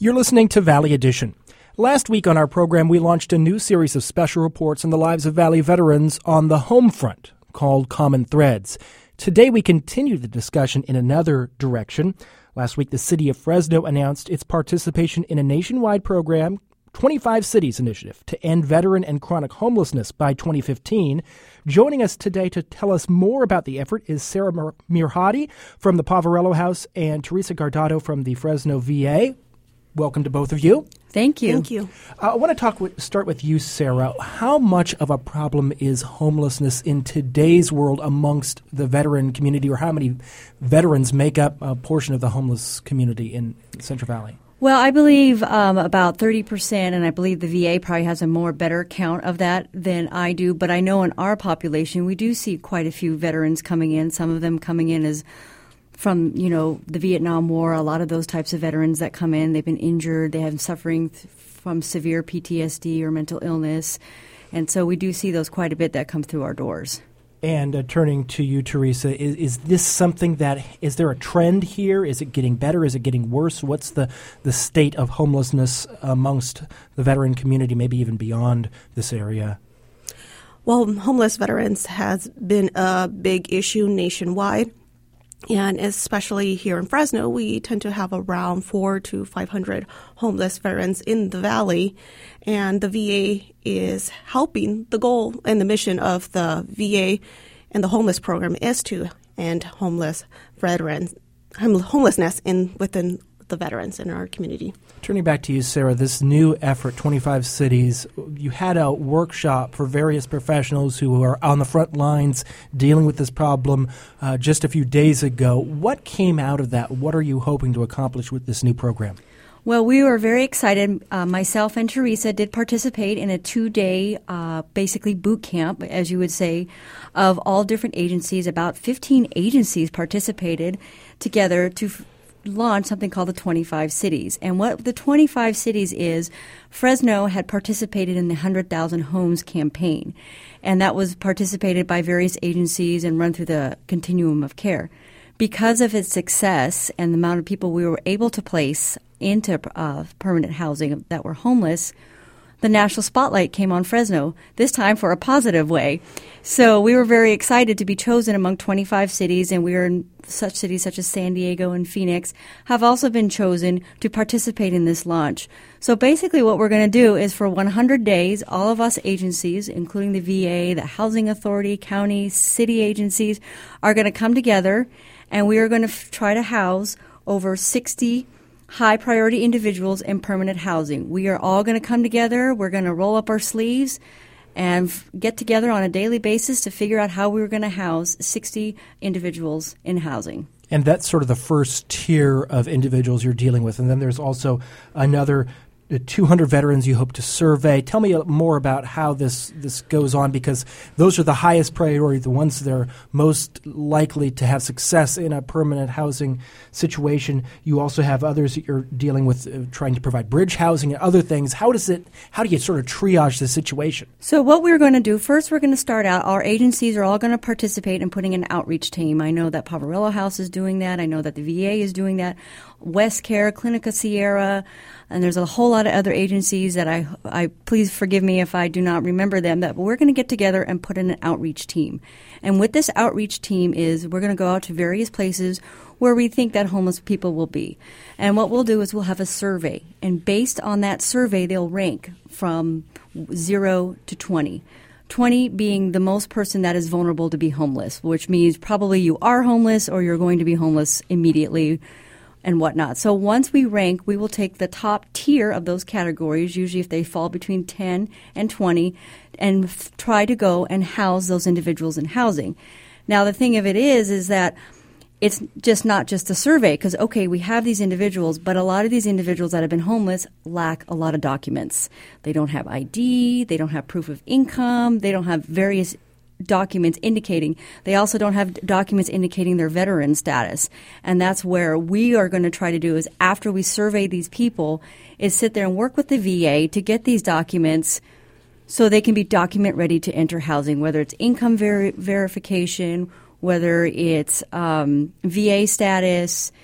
You're listening to Valley Edition. Last week on our program, we launched a new series of special reports on the lives of Valley veterans on the home front called Common Threads. Today, we continue the discussion in another direction. Last week, the city of Fresno announced its participation in a nationwide program, 25 Cities Initiative, to end veteran and chronic homelessness by 2015. Joining us today to tell us more about the effort is Sarah Mirhadi from the Poverello House and Teresa Guardado from the Fresno VA. Welcome to both of you. Thank you. Thank you. I want to start with you, Sarah. How much of a problem is homelessness in today's world amongst the veteran community, or how many veterans make up a portion of the homeless community in Central Valley? Well, I believe about 30%, and I believe the VA probably has a better count of that than I do. But I know in our population, we do see quite a few veterans coming in, some of them coming in as from, the Vietnam War. A lot of those types of veterans that come in, they've been injured, they have suffering from severe PTSD or mental illness. And so we do see those quite a bit that come through our doors. And turning to you, Teresa, is this something is there a trend here? Is it getting better? Is it getting worse? What's the state of homelessness amongst the veteran community, maybe even beyond this area? Well, homeless veterans has been a big issue nationwide. And especially here in Fresno, we tend to have around 400 to 500 homeless veterans in the valley. And the VA is helping. The goal and the mission of the VA and the homeless program is to end homelessness within the veterans in our community. Turning back to you, Sarah, this new effort, 25 Cities, you had a workshop for various professionals who are on the front lines dealing with this problem just a few days ago. What came out of that? What are you hoping to accomplish with this new program? Well, we were very excited. Myself and Teresa did participate in a 2-day, basically boot camp, as you would say, of all different agencies. About 15 agencies participated together to launched something called the 25 Cities. And what the 25 Cities is, Fresno had participated in the 100,000 Homes campaign. And that was participated by various agencies and run through the continuum of care. Because of its success and the amount of people we were able to place into permanent housing that were homeless, the national spotlight came on Fresno, this time for a positive way. So we were very excited to be chosen among 25 cities, and we are in such cities such as San Diego and Phoenix have also been chosen to participate in this launch. So basically what we're going to do is for 100 days, all of us agencies, including the VA, the Housing Authority, county, city agencies, are going to come together, and we are going to try to house over 60 high-priority individuals in permanent housing. We are all going to come together. We're going to roll up our sleeves and get together on a daily basis to figure out how we were going to house 60 individuals in housing. And that's sort of the first tier of individuals you're dealing with. And then there's also another 200 veterans you hope to survey. Tell me more about how this goes on, because those are the highest priority, the ones that are most likely to have success in a permanent housing situation. You also have others that you're dealing with, trying to provide bridge housing and other things. How do you sort of triage the situation? So what we're going to do, first we're going to start out, our agencies are all going to participate in putting an outreach team. I know that Poverello House is doing that. I know that the VA is doing that. West Care, Clinica Sierra, and there's a whole lot of other agencies that I please forgive me if I do not remember them, that we're going to get together and put in an outreach team. And with this outreach team is we're going to go out to various places where we think that homeless people will be. And what we'll do is we'll have a survey. And based on that survey, they'll rank from 0 to 20. 20 being the most person that is vulnerable to be homeless, which means probably you are homeless or you're going to be homeless immediately and whatnot. So once we rank, we will take the top tier of those categories, usually if they fall between 10 and 20, and try to go and house those individuals in housing. Now, the thing of it is that it's just not just a survey, because, okay, we have these individuals, but a lot of these individuals that have been homeless lack a lot of documents. They don't have ID, they don't have proof of income, they don't have various documents indicating. They also don't have documents indicating their veteran status. And that's where we are going to try to do is after we survey these people is sit there and work with the VA to get these documents so they can be document ready to enter housing, whether it's income verification, whether it's VA status,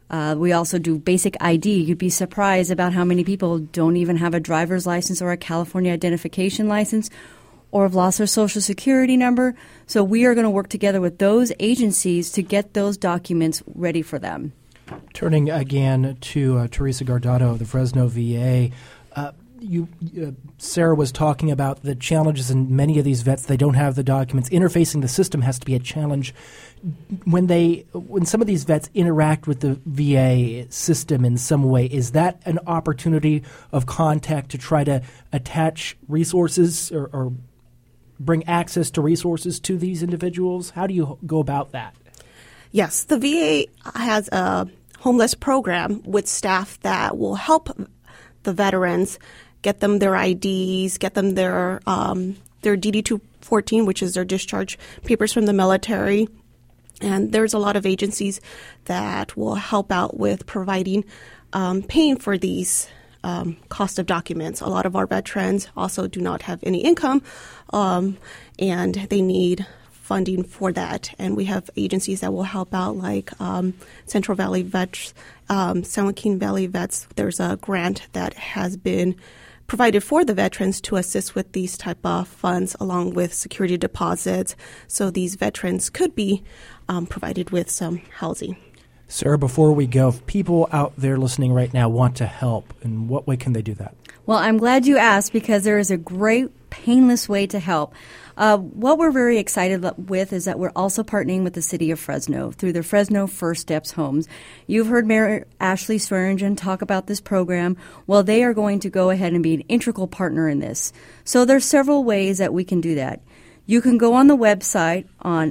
We also do basic ID. You'd be surprised about how many people don't even have a driver's license or a California identification license or have lost their Social Security number. So we are going to work together with those agencies to get those documents ready for them. Turning again to Teresa Guardado of the Fresno VA, Sarah was talking about the challenges in many of these vets. They don't have the documents. Interfacing the system has to be a challenge. When some of these vets interact with the VA system in some way, is that an opportunity of contact to try to attach resources or bring access to resources to these individuals? How do you go about that? Yes, the VA has a homeless program with staff that will help the veterans get them their IDs, get them their DD-214, which is their discharge papers from the military. And there's a lot of agencies that will help out with providing paying for these cost of documents. A lot of our veterans also do not have any income, and they need funding for that. And we have agencies that will help out, like Central Valley Vets, San Joaquin Valley Vets. There's a grant that has been provided for the veterans to assist with these type of funds, along with security deposits, so these veterans could be provided with some housing. Sarah, before we go, if people out there listening right now want to help, in what way can they do that? Well, I'm glad you asked, because there is a great, painless way to help. What we're very excited with is that we're also partnering with the City of Fresno through the Fresno First Steps Homes. You've heard Mayor Ashley Swearingen talk about this program. Well, they are going to go ahead and be an integral partner in this. So there's several ways that we can do that. You can go on the website on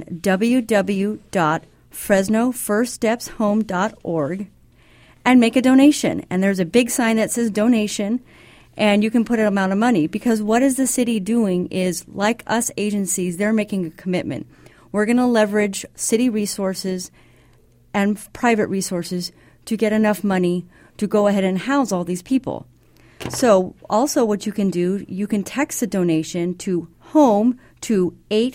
www.fresnofirststepshome.org and make a donation. And there's a big sign that says donation, and you can put an amount of money, because what is the city doing is, like us agencies, they're making a commitment. We're going to leverage city resources and private resources to get enough money to go ahead and house all these people. So also what you can do, you can text a donation to HOME to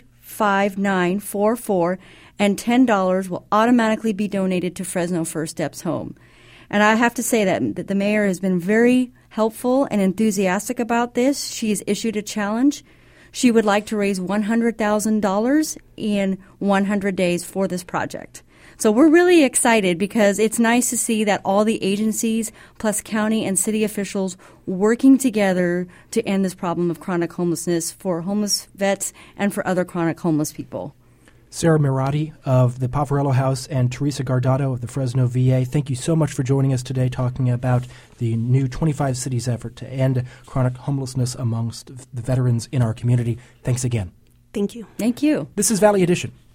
85944, and $10 will automatically be donated to Fresno First Steps Home. And I have to say that the mayor has been very helpful and enthusiastic about this. She's issued a challenge. She would like to raise $100,000 in 100 days for this project. So we're really excited, because it's nice to see that all the agencies plus county and city officials working together to end this problem of chronic homelessness for homeless vets and for other chronic homeless people. Sarah Mirati of the Poverello House and Teresa Guardado of the Fresno VA, thank you so much for joining us today, talking about the new 25 Cities effort to end chronic homelessness amongst the veterans in our community. Thanks again. Thank you. Thank you. This is Valley Edition.